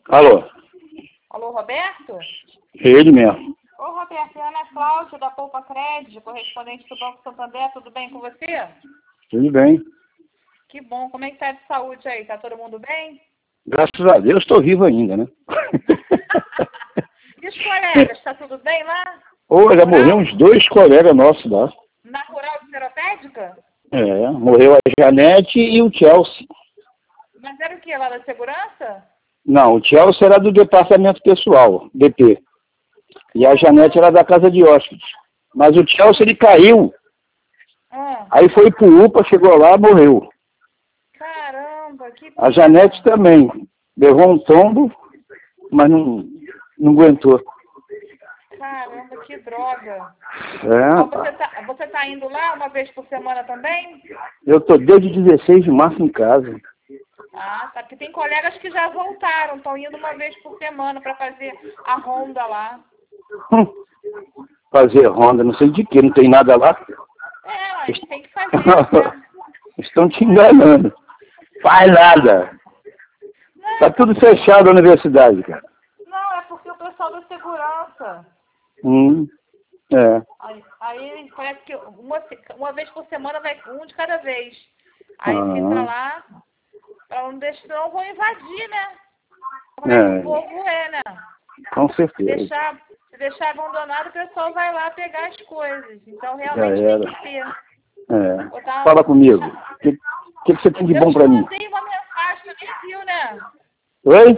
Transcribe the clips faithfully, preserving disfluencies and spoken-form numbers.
Alô? Alô, Roberto? Ele mesmo. Ô, Roberto, é a Ana Cláudia, da Poupa Crédito, correspondente do Banco Santander, tudo bem com você? Tudo bem. Que bom, como é que tá de saúde aí? Tá todo mundo bem? Graças a Deus estou vivo ainda, né? E os colegas, tá tudo bem lá? Ô, já morreu uns dois colegas nossos lá. Na Rural de Seropédica? É, morreu a Janete e o Chelsea. Mas era o que, lá da segurança? Não, o Chelsea era do departamento pessoal, D P. E a Janete era da casa de hóspedes. Mas o Chelsea, ele caiu. Ah, Aí foi pro U P A, chegou lá, morreu. caramba, que A pena. Janete também. Levou um tombo, mas não, não aguentou. Caramba, que droga. É, Mas você tá, você tá indo lá uma vez por semana também? eu tô desde dezesseis de março em casa. Ah, tá. Porque tem colegas que já voltaram, estão indo uma vez por semana para fazer a ronda lá. Hum, fazer ronda, não sei de que, não tem nada lá. É, mas tem que fazer, né? Estão te enganando. Faz nada. Não, Tá tudo fechado a universidade, cara. não, é porque o pessoal da segurança. Hum, é. Aí, aí parece que uma, uma vez por semana vai um de cada vez. Aí Ah. fica lá, pra não deixar, não vão invadir, né? Como é que É, o povo é, né? com Se certeza. deixar, se deixar abandonado, o pessoal vai lá pegar as coisas. Então Já realmente tem era. que ter. É. Botar- Fala comigo. O que, que, que você tem de Eu bom te pra mim? mandei uma mensagem, você nem viu, né? Oi?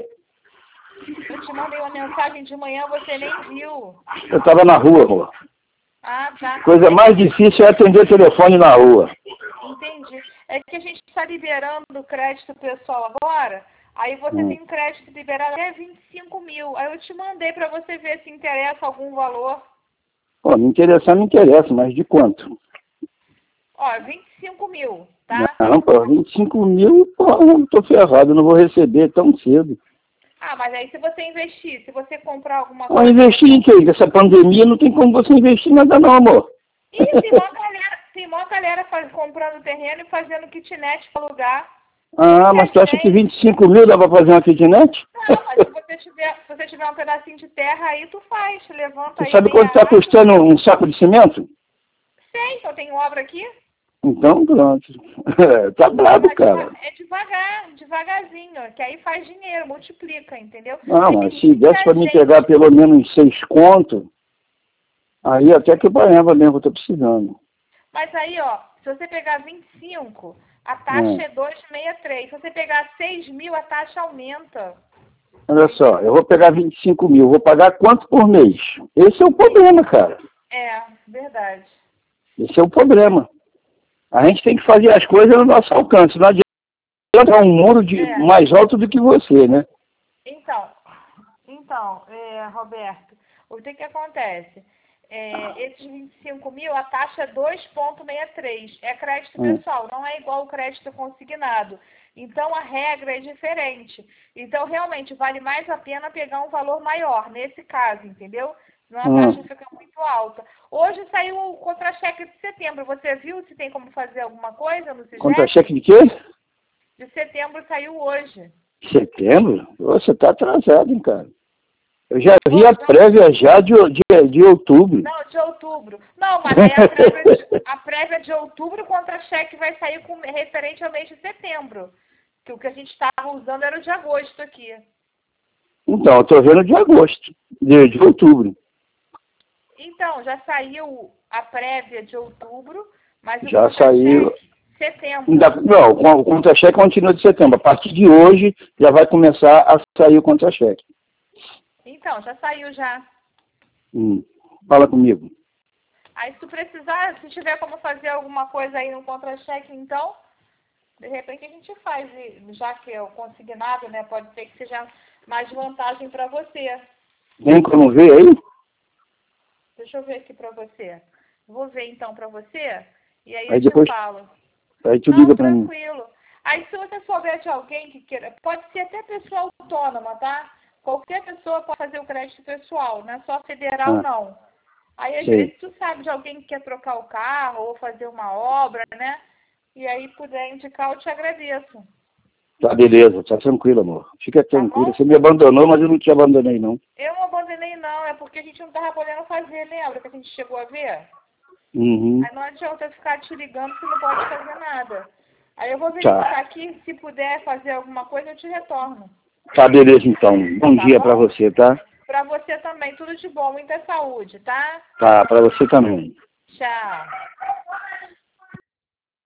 Eu te mandei uma mensagem de manhã, você nem viu. Eu tava na rua, amor. Ah, tá. Coisa É que mais a gente- difícil é atender telefone na rua. Entendi. É que a gente está liberando o crédito pessoal agora. Aí você Hum. tem crédito liberado até vinte e cinco mil. Aí eu te mandei para você ver se interessa algum valor. Pô, me interessar, me interessa, mas de quanto? Ó, vinte e cinco mil, tá? Não, pô, vinte e cinco mil, pô, eu tô ferrado, eu não vou receber tão cedo. Ah, mas aí se você investir, se você comprar alguma Ó, coisa... investir em quê? Nessa pandemia não tem como você investir em nada não, amor. Ih, tem mó galera, tem mó galera faz, comprando terreno e fazendo kitnet para alugar. Ah, mas tu acha que vinte e cinco mil dá pra fazer uma kitnet? Não, mas se você tiver, se você tiver um pedacinho de terra aí, tu faz. Levanta Tu aí sabe meia quanto tá área. custando um saco de cimento? Sei, eu tenho obra aqui. Então pronto. Tá brabo, Mas cara. deva- é devagar, devagarzinho, que aí faz dinheiro, multiplica, entendeu? Não, Porque mas tem se desse pra muita me gente. pegar pelo menos seis conto, aí até que eu banhava mesmo que eu tô precisando. Mas aí, ó, se você pegar vinte e cinco, a taxa Hum. é dois vírgula sessenta e três. Se você pegar seis mil, a taxa aumenta. Olha só, eu vou pegar vinte e cinco mil, vou pagar quanto por mês? Esse é o problema, cara. É, verdade. Esse é o problema. A gente tem que fazer as coisas no nosso alcance. Não adianta um muro de É. mais alto do que você, né? Então, então, é, Roberto, o que que acontece? É, esses vinte e cinco mil, a taxa é dois vírgula sessenta e três. É crédito Hum. pessoal, não é igual o crédito consignado. Então, a regra é diferente. Então, realmente, vale mais a pena pegar um valor maior, nesse caso, entendeu? Senão a Hum. taxa fica muito alta. Hoje saiu o contra-cheque de setembro. Você viu se tem como fazer alguma coisa no SIGEP? Contra-cheque de quê? De setembro saiu hoje. Setembro? Você tá atrasado, hein, cara. Eu já vi Pô, a não- prévia já de, de, de outubro. Não, de outubro. Não, mas aí a prévia de, a prévia de outubro, o contra-cheque vai sair com, referente ao mês de setembro. Que o que a gente estava usando era o de agosto aqui. Então, eu tô vendo de agosto, de, de outubro. Então, já saiu a prévia de outubro, mas o Já saiu. contra-cheque, setembro. Ainda, não, o contra-cheque continua de setembro. A partir de hoje já vai começar a sair o contra-cheque. Então, já saiu já. Hum. Fala comigo. Aí se tu precisar, se tiver como fazer alguma coisa aí no contra-cheque, então, de repente a gente faz, e já que é o consignado, né? Pode ser que seja mais vantagem para você. Tem como ver aí? Deixa eu ver aqui para você. Vou ver então para você e aí, Aí eu depois, te falo. aí tu Não, liga pra mim. tranquilo. Aí se você souber de alguém que queira, pode ser até pessoa autônoma, tá? Qualquer pessoa pode fazer o crédito pessoal, não é só federal Ah, não. Aí às sei. vezes tu sabe de alguém que quer trocar o carro ou fazer uma obra, né? E aí puder indicar, eu te agradeço. Tá, beleza. Tá tranquilo, amor. Fica tranquilo. bom? Você me abandonou, mas eu não te abandonei, não. Eu não abandonei não, é porque a gente não tava podendo fazer, lembra que a gente chegou a ver? Uhum. Aí não adianta eu ficar te ligando que não pode fazer nada. Aí eu vou verificar Tá. aqui, se puder fazer alguma coisa, eu te retorno. Tá, beleza, então. Bom Tá dia bom? pra você, tá? Pra você também, tudo de bom, muita saúde, tá? Tá, pra você também. Tchau.